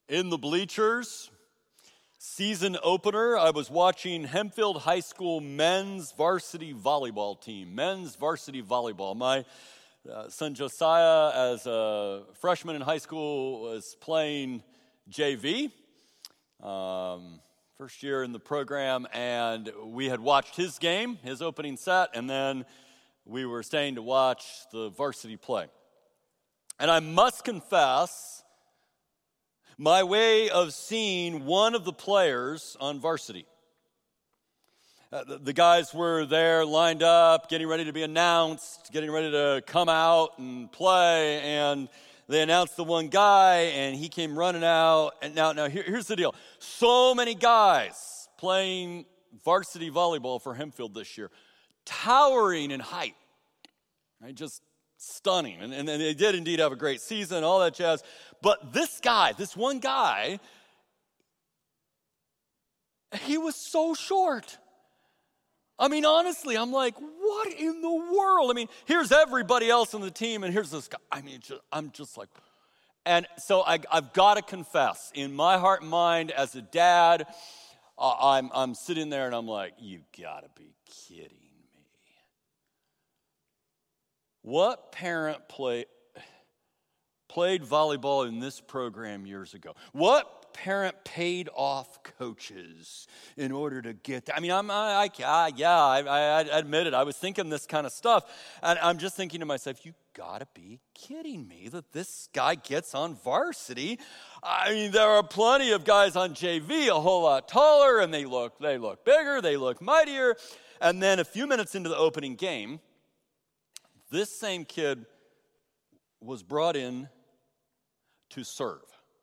in the bleachers, season opener. I was watching Hempfield High School men's varsity volleyball team. Men's varsity volleyball. My son Josiah, as a freshman in high school, was playing JV. First year in the program, and we had watched his game, his opening set, and then we were staying to watch the varsity play. And I must confess, my way of seeing one of the players on varsity. The guys were there lined up, getting ready to be announced, getting ready to come out and play, and they announced the one guy, and he came running out. And now here's the deal. So many guys playing varsity volleyball for Hempfield this year, towering in height, right? Just stunning. And they did indeed have a great season, all that jazz. But this one guy, he was so short. I mean, honestly, I'm like, what in the world? I mean, here's everybody else on the team, and here's this guy. I mean, I'm just like, and so I've got to confess, in my heart and mind, as a dad, I'm sitting there and I'm like, you got to be kidding me. What parent played volleyball in this program years ago? What parent paid off coaches in order to get that? I mean, I admit it. I was thinking this kind of stuff, and I'm just thinking to myself, you gotta be kidding me that this guy gets on varsity. I mean, there are plenty of guys on JV a whole lot taller, and they look bigger, they look mightier. And then a few minutes into the opening game, this same kid was brought in to serve.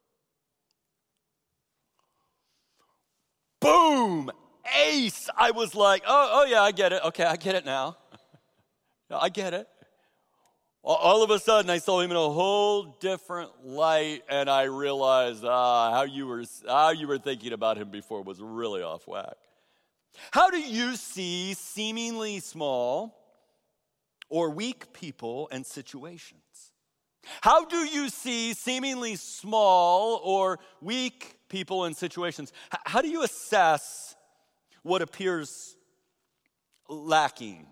Boom! Ace! I was like, oh yeah, I get it. Okay, I get it now. I get it. All of a sudden, I saw him in a whole different light, and I realized how you were thinking about him before was really off whack. How do you see seemingly small or weak people and situations? How do you see seemingly small or weak people and situations? How do you assess what appears lacking,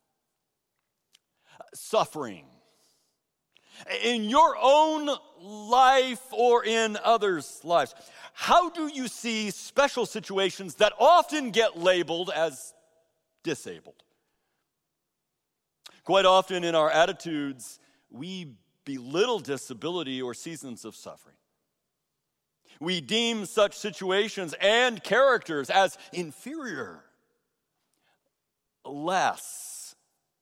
suffering, in your own life or in others' lives? How do you see special situations that often get labeled as disabled? Quite often in our attitudes, we belittle disability or seasons of suffering. We deem such situations and characters as inferior, less,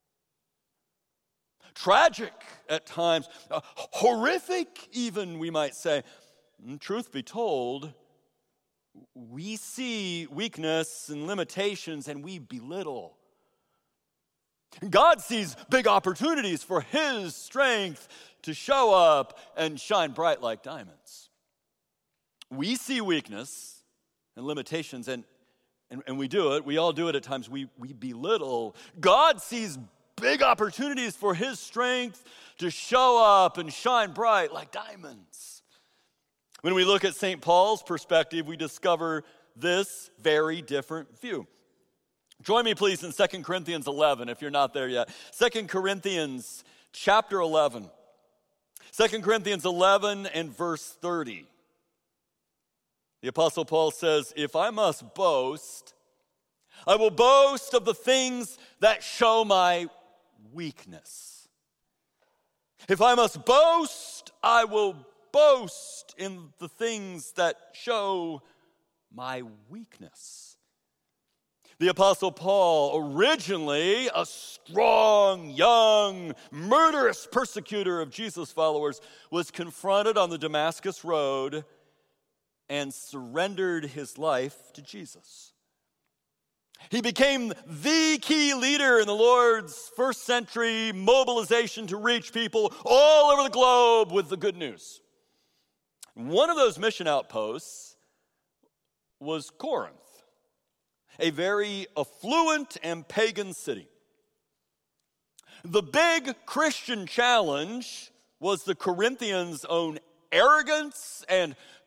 tragic at times, horrific even, we might say. And truth be told, we see weakness and limitations and we belittle. God sees big opportunities for His strength to show up and shine bright like diamonds. We see weakness and limitations, and we do it. We all do it at times. We belittle. God sees big opportunities for His strength to show up and shine bright like diamonds. When we look at St. Paul's perspective, we discover this very different view. Join me, please, in 2 Corinthians 11, if you're not there yet. 2 Corinthians chapter 11. 2 Corinthians 11 and verse 30. The Apostle Paul says, if I must boast, I will boast of the things that show my weakness. If I must boast, I will boast in the things that show my weakness. The Apostle Paul, originally a strong, young, murderous persecutor of Jesus' followers, was confronted on the Damascus Road and surrendered his life to Jesus. He became the key leader in the Lord's first century mobilization to reach people all over the globe with the good news. One of those mission outposts was Corinth, a very affluent and pagan city. The big Christian challenge was the Corinthians' own arrogance and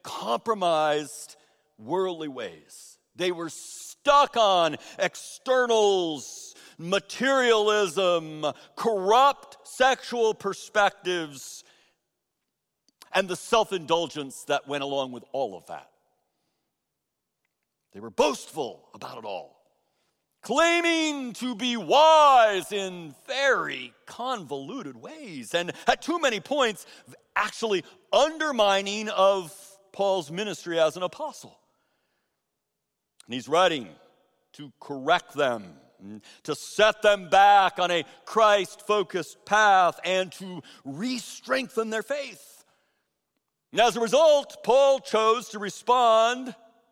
compromised worldly ways. They were stuck on externals, materialism, corrupt sexual perspectives, and the self-indulgence that went along with all of that. They were boastful about it all, claiming to be wise in very convoluted ways, and at too many points, actually undermining of Paul's ministry as an apostle. And he's writing to correct them, to set them back on a Christ-focused path, and to re-strengthen their faith. And as a result, Paul chose to respond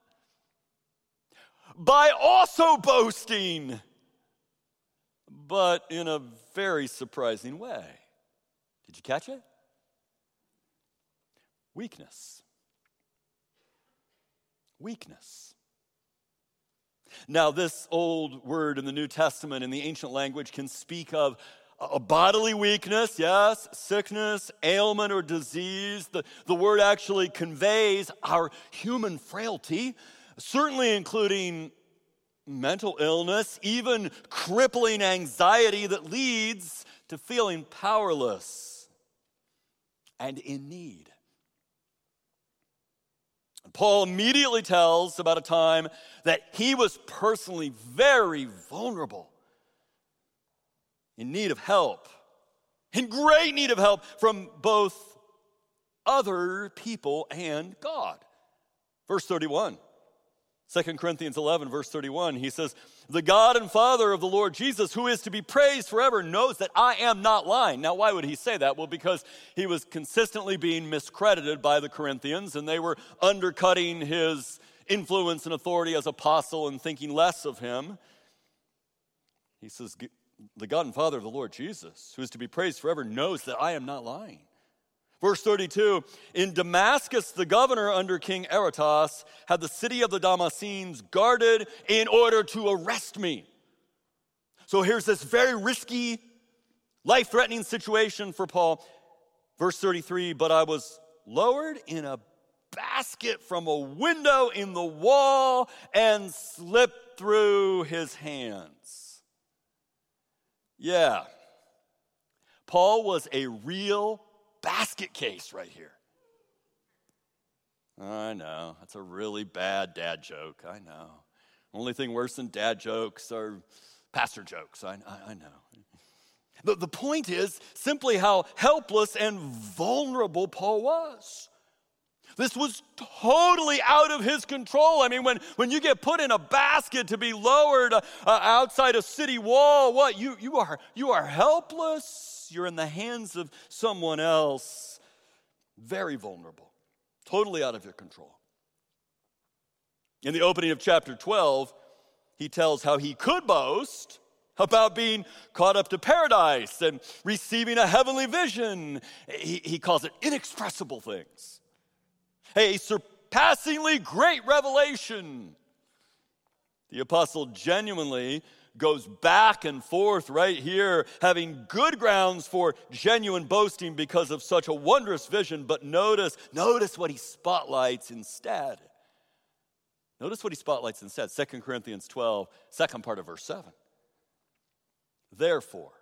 by also boasting, but in a very surprising way. Did you catch it? Weakness. Weakness. Now, this old word in the New Testament in the ancient language can speak of a bodily weakness, yes, sickness, ailment, or disease. The word actually conveys our human frailty, certainly including mental illness, even crippling anxiety that leads to feeling powerless and in need. Paul immediately tells about a time that he was personally very vulnerable, in need of help, in great need of help from both other people and God. Verse 31, 2 Corinthians 11, verse 31, he says, "The God and Father of the Lord Jesus, who is to be praised forever, knows that I am not lying." Now, why would he say that? Well, because he was consistently being miscredited by the Corinthians, and they were undercutting his influence and authority as apostle and thinking less of him. He says, "The God and Father of the Lord Jesus, who is to be praised forever, knows that I am not lying." Verse 32, "In Damascus, the governor under King Aretas had the city of the Damascenes guarded in order to arrest me." So here's this very risky, life-threatening situation for Paul. Verse 33, "But I was lowered in a basket from a window in the wall and slipped through his hands." Yeah, Paul was a real basket case right here. I know, that's a really bad dad joke, I know. Only thing worse than dad jokes are pastor jokes, I know. The point is simply how helpless and vulnerable Paul was. This was totally out of his control. I mean, when you get put in a basket to be lowered outside a city wall, what? You are helpless. You're in the hands of someone else. Very vulnerable. Totally out of your control. In the opening of chapter 12, he tells how he could boast about being caught up to paradise and receiving a heavenly vision. He calls it inexpressible things. A surpassingly great revelation. The apostle genuinely goes back and forth right here, having good grounds for genuine boasting because of such a wondrous vision. But notice what he spotlights instead. Notice what he spotlights instead. 2 Corinthians 12, second part of verse 7. Therefore,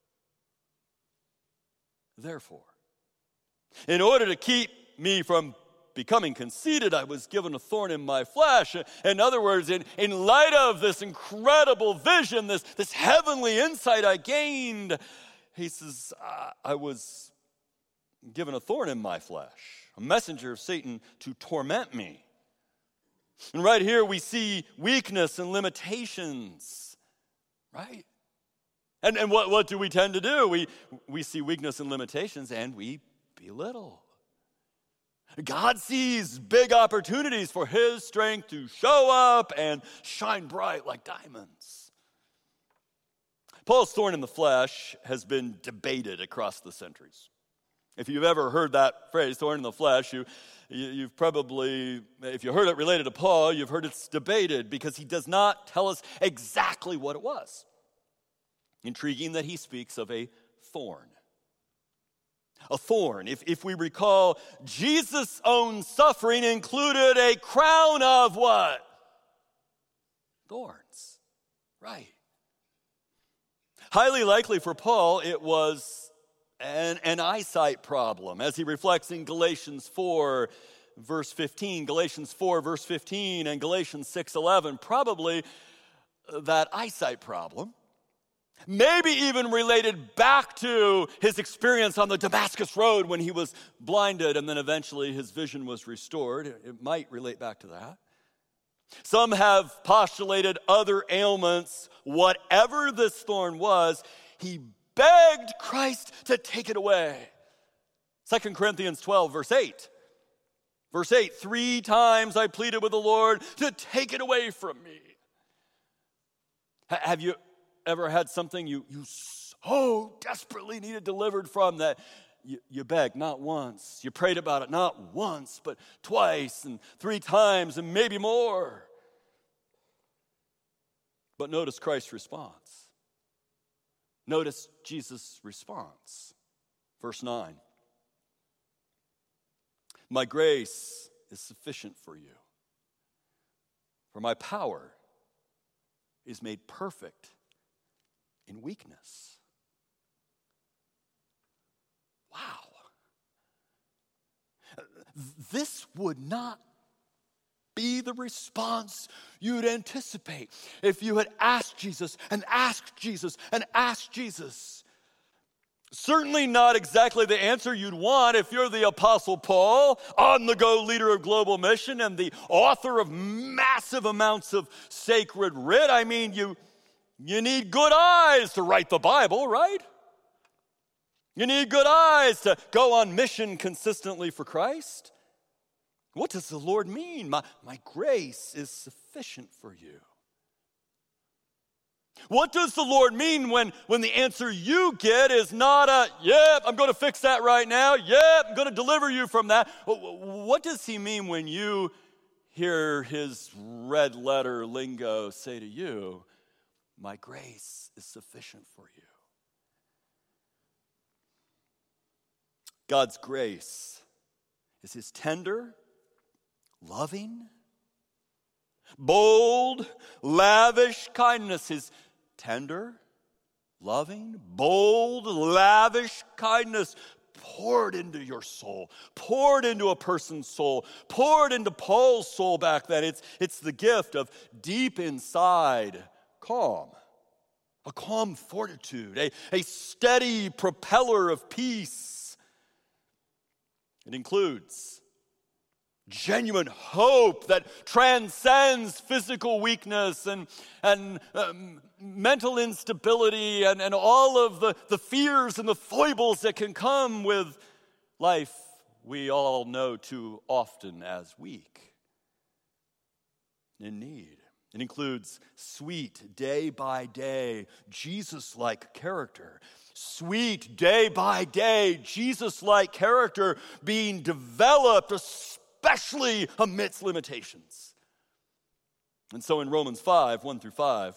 in order to keep me from becoming conceited, I was given a thorn in my flesh. In other words, in light of this incredible vision, this heavenly insight I gained, he says, I was given a thorn in my flesh, a messenger of Satan to torment me. And right here we see weakness and limitations, right? And what do we tend to do? We see weakness and limitations and we belittle. God sees big opportunities for his strength to show up and shine bright like diamonds. Paul's thorn in the flesh has been debated across the centuries. If you've ever heard that phrase, thorn in the flesh, you've probably, if you heard it related to Paul, you've heard it's debated because he does not tell us exactly what it was. Intriguing that he speaks of a thorn. A thorn. If we recall, Jesus' own suffering included a crown of what? Thorns. Right. Highly likely for Paul, it was an eyesight problem, as he reflects in Galatians 4, verse 15, Galatians 4, verse 15, and Galatians 6:11, probably that eyesight problem. Maybe even related back to his experience on the Damascus Road when he was blinded and then eventually his vision was restored. It might relate back to that. Some have postulated other ailments. Whatever this thorn was, he begged Christ to take it away. 2 Corinthians 12, verse 8. Verse 8, 3 times I pleaded with the Lord to take it away from me. Have you ever had something you so desperately needed delivered from that you begged not once, you prayed about it not once, but twice and 3 times and maybe more? But notice Christ's response. Notice Jesus' response. Verse 9. My grace is sufficient for you, for my power is made perfect in weakness. Wow. This would not be the response you'd anticipate if you had asked Jesus and asked Jesus and asked Jesus. Certainly not exactly the answer you'd want if you're the Apostle Paul, on-the-go leader of global mission and the author of massive amounts of sacred writ. I mean, you need good eyes to write the Bible, right? You need good eyes to go on mission consistently for Christ. What does the Lord mean? My grace is sufficient for you. What does the Lord mean when the answer you get is not a, yep, I'm going to fix that right now. Yep, I'm going to deliver you from that. What does he mean when you hear his red letter lingo say to you, my grace is sufficient for you? God's grace is his tender, loving, bold, lavish kindness. His tender, loving, bold, lavish kindness poured into your soul, poured into a person's soul, poured into Paul's soul back then. It's the gift of deep inside calm, a calm fortitude, a steady propeller of peace. It includes genuine hope that transcends physical weakness and mental instability and all of the fears and the foibles that can come with life we all know too often as weak, in need. It includes sweet, day-by-day, Jesus-like character. Sweet, day-by-day, Jesus-like character being developed, especially amidst limitations. And so in Romans 5, 1 through 5,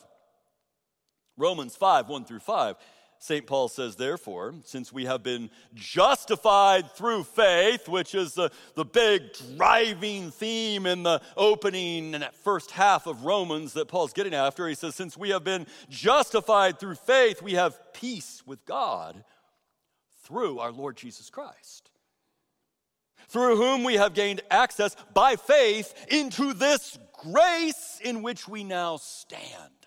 St. Paul says, therefore, since we have been justified through faith, which is the big driving theme in the opening and first half of Romans that Paul's getting after, he says, since we have been justified through faith, we have peace with God through our Lord Jesus Christ, through whom we have gained access by faith into this grace in which we now stand.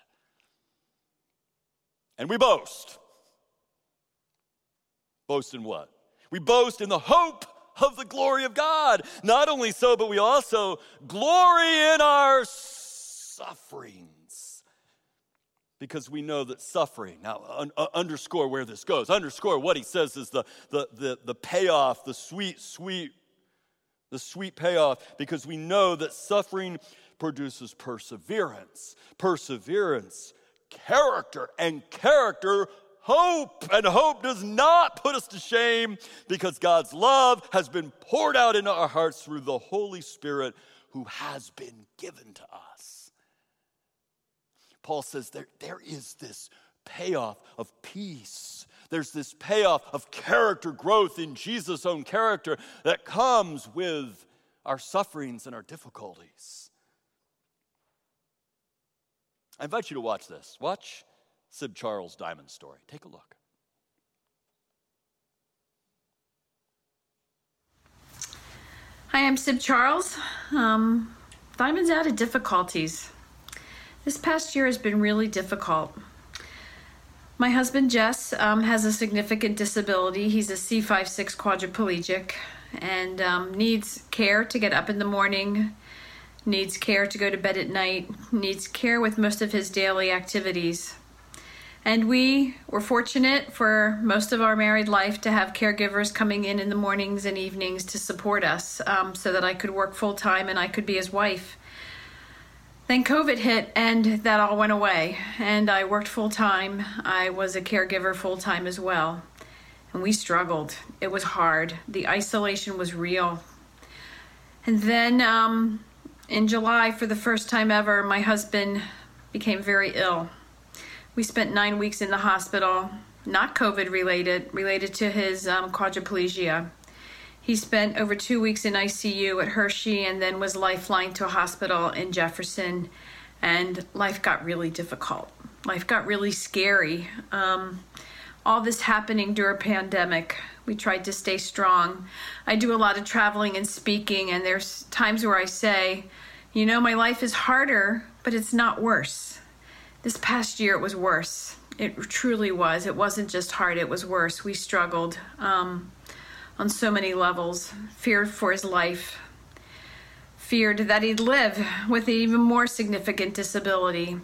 And we boast. Boast in what? We boast in the hope of the glory of God. Not only so, but we also glory in our sufferings. Because we know that suffering, now underscore where this goes. Underscore what he says is the payoff, the sweet payoff. Because we know that suffering produces perseverance. Perseverance, character, and character, hope. And hope does not put us to shame because God's love has been poured out into our hearts through the Holy Spirit who has been given to us. Paul says there is this payoff of peace there's this payoff of character growth in Jesus' own character that comes with our sufferings and our difficulties. I invite you to watch this. Watch Sib Charles' Diamond story. Take a look. Hi, I'm Sib Charles. Diamond's out of difficulties. This past year has been really difficult. My husband, Jess, has a significant disability. He's a C5-6 quadriplegic and needs care to get up in the morning, needs care to go to bed at night, needs care with most of his daily activities. And we were fortunate for most of our married life to have caregivers coming in the mornings and evenings to support us so that I could work full time and I could be his wife. Then COVID hit and that all went away and I worked full time. I was a caregiver full time as well. And we struggled. It was hard. The isolation was real. And then in July, for the first time ever, my husband became very ill. We spent 9 weeks in the hospital, not COVID related to his quadriplegia. He spent over 2 weeks in ICU at Hershey and then was lifelined to a hospital in Jefferson. And life got really difficult. Life got really scary. All this happening during a pandemic. We tried to stay strong. I do a lot of traveling and speaking, and there's times where I say, you know, my life is harder, but it's not worse. This past year, it was worse. It truly was. It wasn't just hard, it was worse. We struggled on so many levels. Feared for his life. Feared that he'd live with an even more significant disability.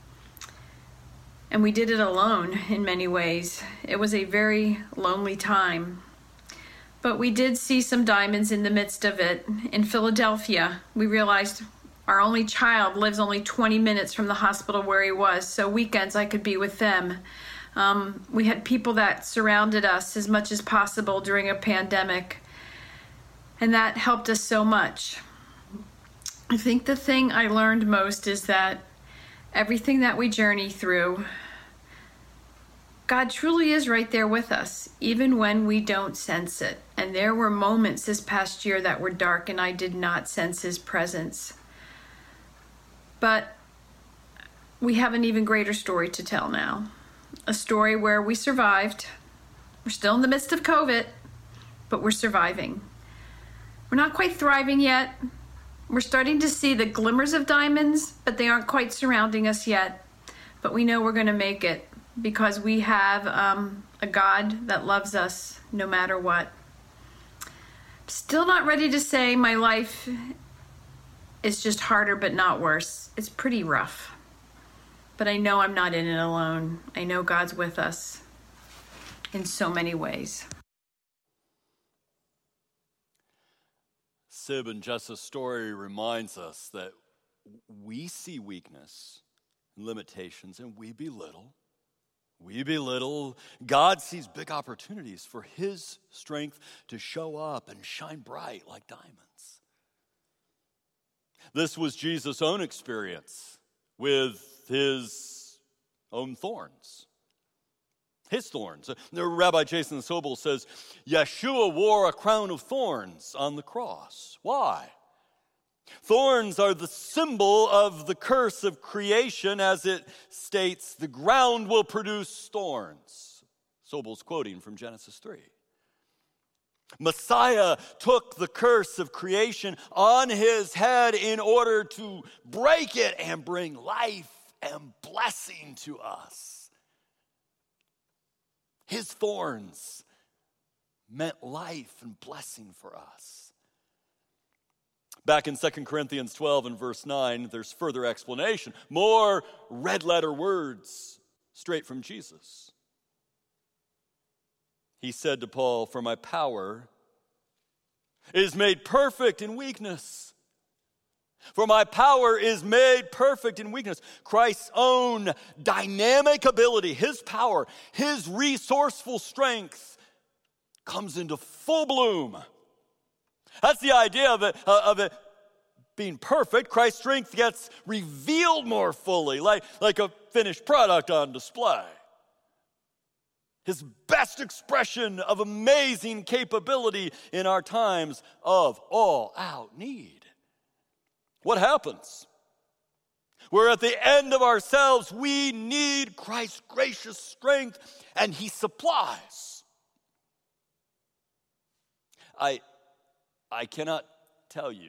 And we did it alone in many ways. It was a very lonely time. But we did see some diamonds in the midst of it. In Philadelphia, we realized our only child lives only 20 minutes from the hospital where he was, so weekends I could be with them. We had people that surrounded us as much as possible during a pandemic, and that helped us so much. I think the thing I learned most is that everything that we journey through, God truly is right there with us, even when we don't sense it. And there were moments this past year that were dark and I did not sense his presence. But we have an even greater story to tell now. A story where we survived. We're still in the midst of COVID, but we're surviving. We're not quite thriving yet. We're starting to see the glimmers of diamonds, but they aren't quite surrounding us yet. But we know we're going to make it because we have a God that loves us no matter what. Still not ready to say my life is just harder but not worse. It's pretty rough. But I know I'm not in it alone. I know God's with us in so many ways. Sib and Jess's story reminds us that we see weakness and limitations and we belittle. We belittle. God sees big opportunities for his strength to show up and shine bright like diamonds. This was Jesus' own experience with his own thorns. His thorns. Rabbi Jason Sobel says, Yeshua wore a crown of thorns on the cross. Why? Thorns are the symbol of the curse of creation, as it states, the ground will produce thorns. Sobel's quoting from Genesis 3. Messiah took the curse of creation on his head in order to break it and bring life and blessing to us. His thorns meant life and blessing for us. Back in 2 Corinthians 12 and verse 9, there's further explanation. More red letter words straight from Jesus. He said to Paul, "For my power is made perfect in weakness." For my power is made perfect in weakness. Christ's own dynamic ability, his power, his resourceful strength comes into full bloom. That's the idea of it being perfect. Christ's strength gets revealed more fully, like a finished product on display. His best expression of amazing capability in our times of all-out need. What happens? We're at the end of ourselves. We need Christ's gracious strength, and He supplies. I cannot tell you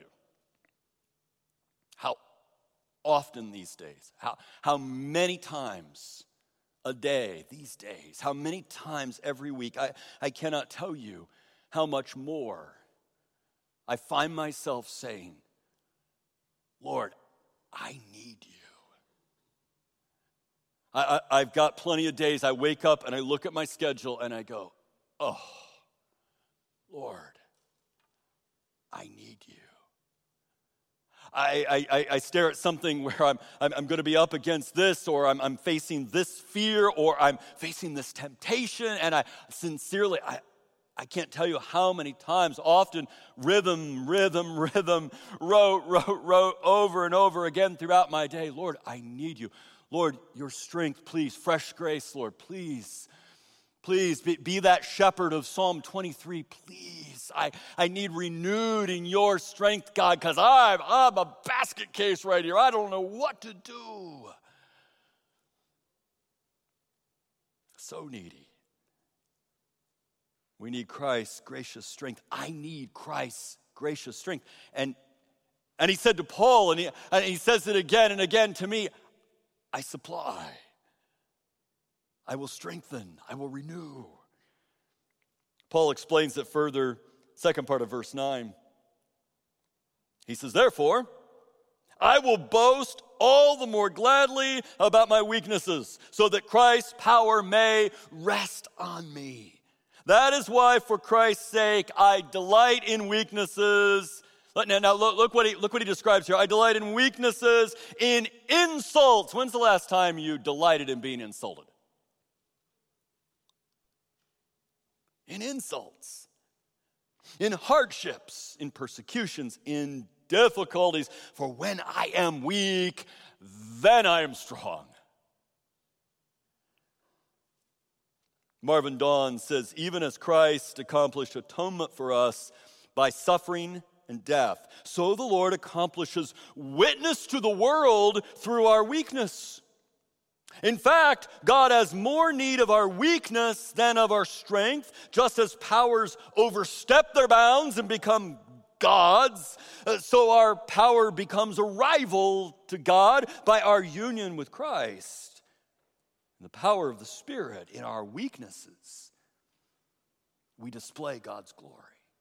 how often these days, how many times a day these days, how many times every week, I cannot tell you how much more I find myself saying, Lord, I need you. I've got plenty of days I wake up and I look at my schedule and I go, oh, Lord, I need you. I stare at something where I'm going to be up against this, or I'm facing this fear, or I'm facing this temptation, and I sincerely can't tell you how many times, often rhythm, wrote over and over again throughout my day. Lord, I need you. Lord, your strength, please, fresh grace, Lord, please. Please be that shepherd of Psalm 23, please. I need renewed in your strength, God, because I'm a basket case right here. I don't know what to do. So needy. We need Christ's gracious strength. I need Christ's gracious strength. And he said to Paul, and he says it again and again to me, I supply. I will strengthen. I will renew. Paul explains it further, second part of verse 9. He says, therefore, I will boast all the more gladly about my weaknesses, so that Christ's power may rest on me. That is why, for Christ's sake, I delight in weaknesses. Now look what he describes here. I delight in weaknesses, in insults. When's the last time you delighted in being insulted? In insults, in hardships, in persecutions, in difficulties. For when I am weak, then I am strong. Marvin Dawn says, even as Christ accomplished atonement for us by suffering and death, so the Lord accomplishes witness to the world through our weakness. In fact, God has more need of our weakness than of our strength, just as powers overstep their bounds and become gods, so our power becomes a rival to God by our union with Christ. The power of the Spirit in our weaknesses, we display God's glory.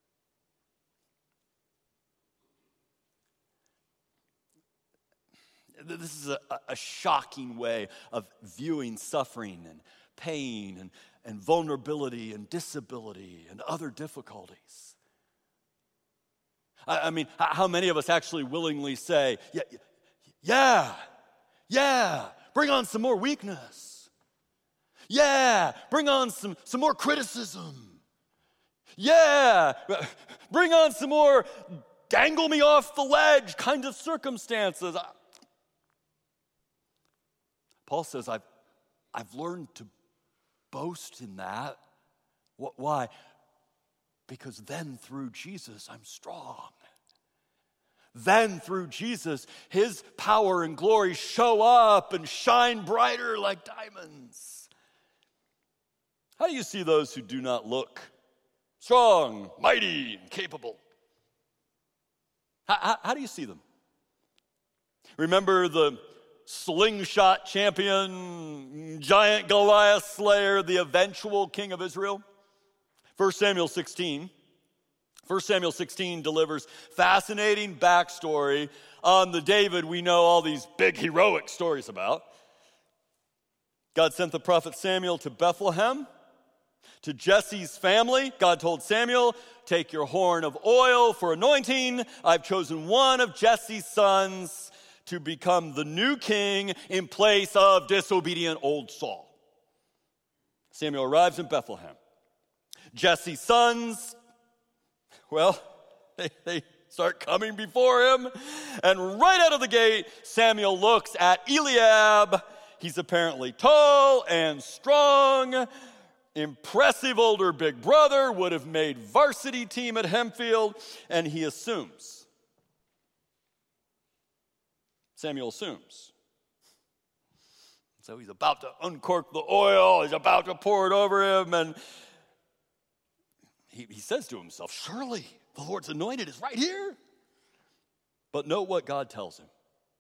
This is a shocking way of viewing suffering and pain and vulnerability and disability and other difficulties. I mean, how many of us actually willingly say, yeah, bring on some more weakness. Yeah, bring on some more criticism. Yeah, bring on some more dangle me off the ledge kind of circumstances. Paul says, I've learned to boast in that. Why? Because then through Jesus, I'm strong. Then through Jesus, his power and glory show up and shine brighter like diamonds. How do you see those who do not look strong, mighty, and capable? How do you see them? Remember the slingshot champion, giant Goliath slayer, the eventual king of Israel? 1 Samuel 16 delivers fascinating backstory on the David we know all these big heroic stories about. God sent the prophet Samuel to Bethlehem, to Jesse's family. God told Samuel, take your horn of oil for anointing. I've chosen one of Jesse's sons to become the new king in place of disobedient old Saul. Samuel arrives in Bethlehem. Jesse's sons, well, they start coming before him. And right out of the gate, Samuel looks at Eliab. He's apparently tall and strong. impressive older big brother, would have made varsity team at Hempfield, and he assumes. Samuel assumes. So he's about to uncork the oil, he's about to pour it over him, and he says to himself, surely the Lord's anointed is right here. But note what God tells him.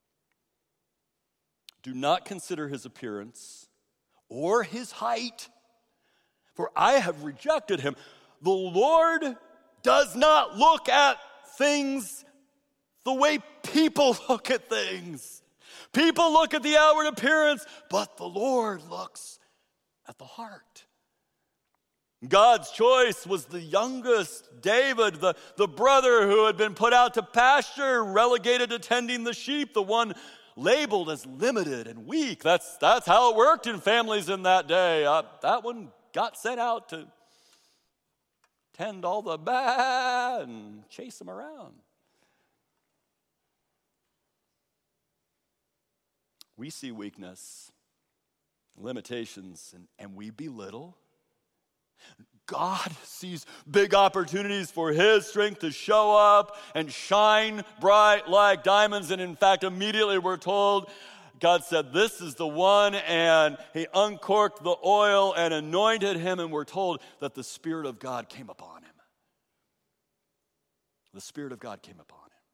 Do not consider his appearance or his height, for I have rejected him. The Lord does not look at things the way people look at things. People look at the outward appearance, but the Lord looks at the heart. God's choice was the youngest, David, the brother who had been put out to pasture, relegated to tending the sheep, the one labeled as limited and weak. That's how it worked in families in that day. That one got sent out to tend all the and chase them around. We see weakness, limitations, and we belittle. God sees big opportunities for his strength to show up and shine bright like diamonds. And in fact, immediately we're told, God said, this is the one, and he uncorked the oil and anointed him, and we're told that the Spirit of God came upon him. The Spirit of God came upon him.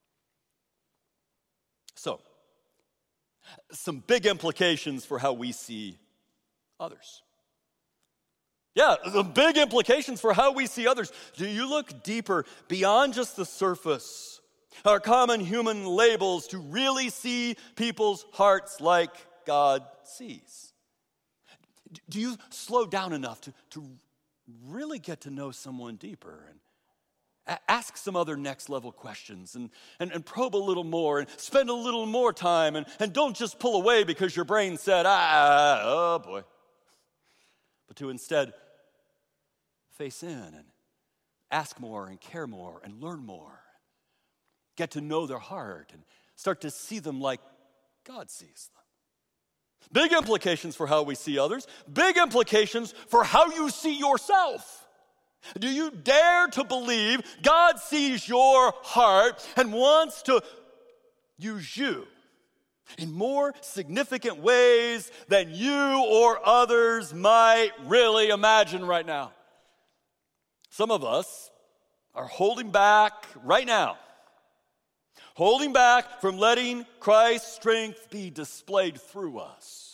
So, some big implications for how we see others. Yeah, the big implications for how we see others. Do you look deeper beyond just the surface, our common human labels, to really see people's hearts like God sees? Do you slow down enough to really get to know someone deeper and ask some other next level questions and probe a little more and spend a little more time and don't just pull away because your brain said, oh boy. But to instead face in and ask more and care more and learn more. Get to know their heart and start to see them like God sees them. Big implications for how we see others. Big implications for how you see yourself. Do you dare to believe God sees your heart and wants to use you in more significant ways than you or others might really imagine right now? Some of us are holding back right now, holding back from letting Christ's strength be displayed through us.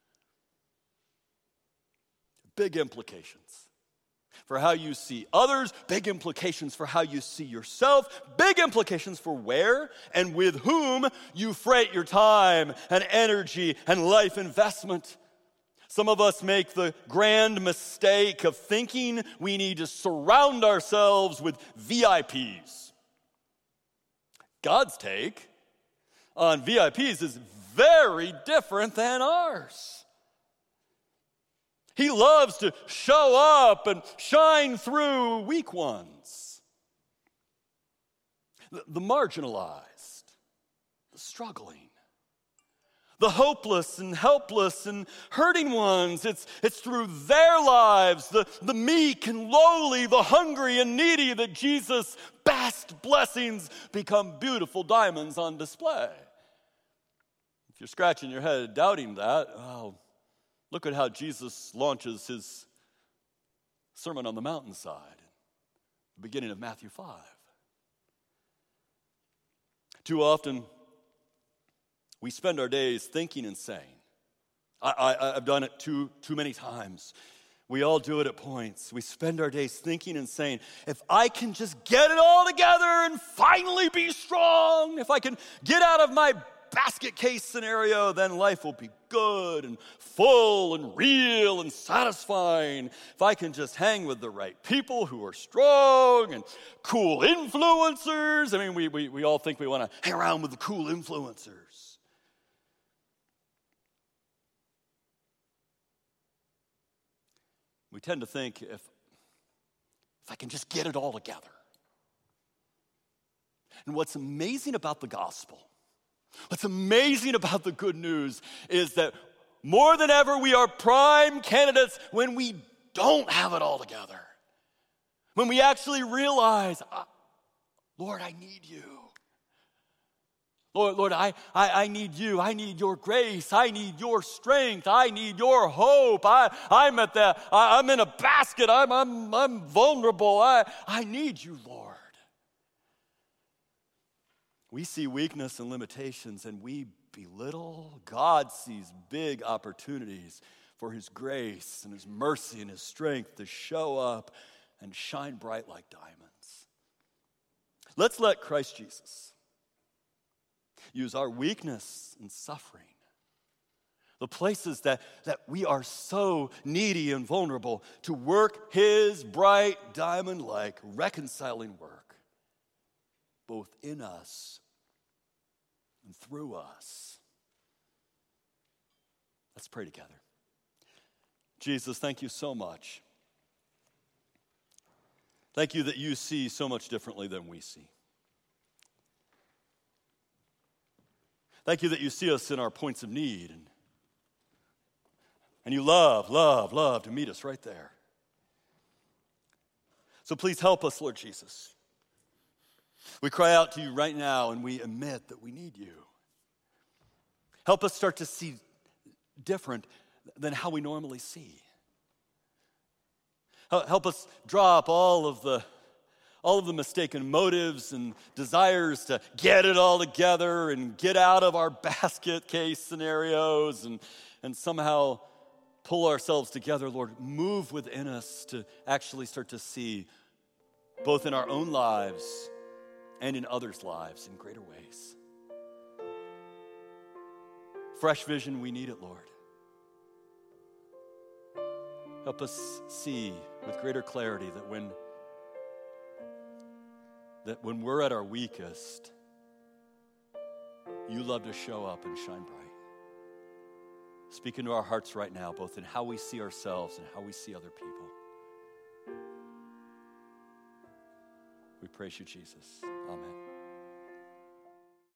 Big implications for how you see others, big implications for how you see yourself, big implications for where and with whom you freight your time and energy and life investment. Some of us make the grand mistake of thinking we need to surround ourselves with VIPs. God's take on VIPs is very different than ours. He loves to show up and shine through weak ones, the marginalized, the struggling, the hopeless and helpless and hurting ones. It's through their lives, the meek and lowly, the hungry and needy, that Jesus' best blessings become beautiful diamonds on display. If you're scratching your head doubting that, look at how Jesus launches his Sermon on the Mountainside, the beginning of Matthew 5. Too often, we spend our days thinking and saying. I've done it too many times. We all do it at points. We spend our days thinking and saying, if I can just get it all together and finally be strong, if I can get out of my basket case scenario, then life will be good and full and real and satisfying. If I can just hang with the right people who are strong and cool influencers. I mean, we all think we want to hang around with the cool influencers. We tend to think, if I can just get it all together. And what's amazing about the gospel, what's amazing about the good news, is that more than ever we are prime candidates when we don't have it all together. When we actually realize, Lord, I need you. Lord, I need you. I need your grace. I need your strength. I need your hope. I'm in a basket. I'm vulnerable. I need you, Lord. We see weakness and limitations and we belittle. God sees big opportunities for his grace and his mercy and his strength to show up and shine bright like diamonds. Let's let Christ Jesus use our weakness and suffering, the places that we are so needy and vulnerable, to work his bright diamond-like reconciling work, both in us and through us. Let's pray together. Jesus, thank you so much. Thank you that you see so much differently than we see. Thank you that you see us in our points of need, and you love to meet us right there. So please help us, Lord Jesus. We cry out to you right now and we admit that we need you. Help us start to see different than how we normally see. Help us drop all of the mistaken motives and desires to get it all together and get out of our basket case scenarios and somehow pull ourselves together. Lord, move within us to actually start to see both in our own lives and in others' lives in greater ways. Fresh vision, we need it, Lord. Help us see with greater clarity that when we're at our weakest, you love to show up and shine bright. Speak into our hearts right now, both in how we see ourselves and how we see other people. We praise you, Jesus. Amen.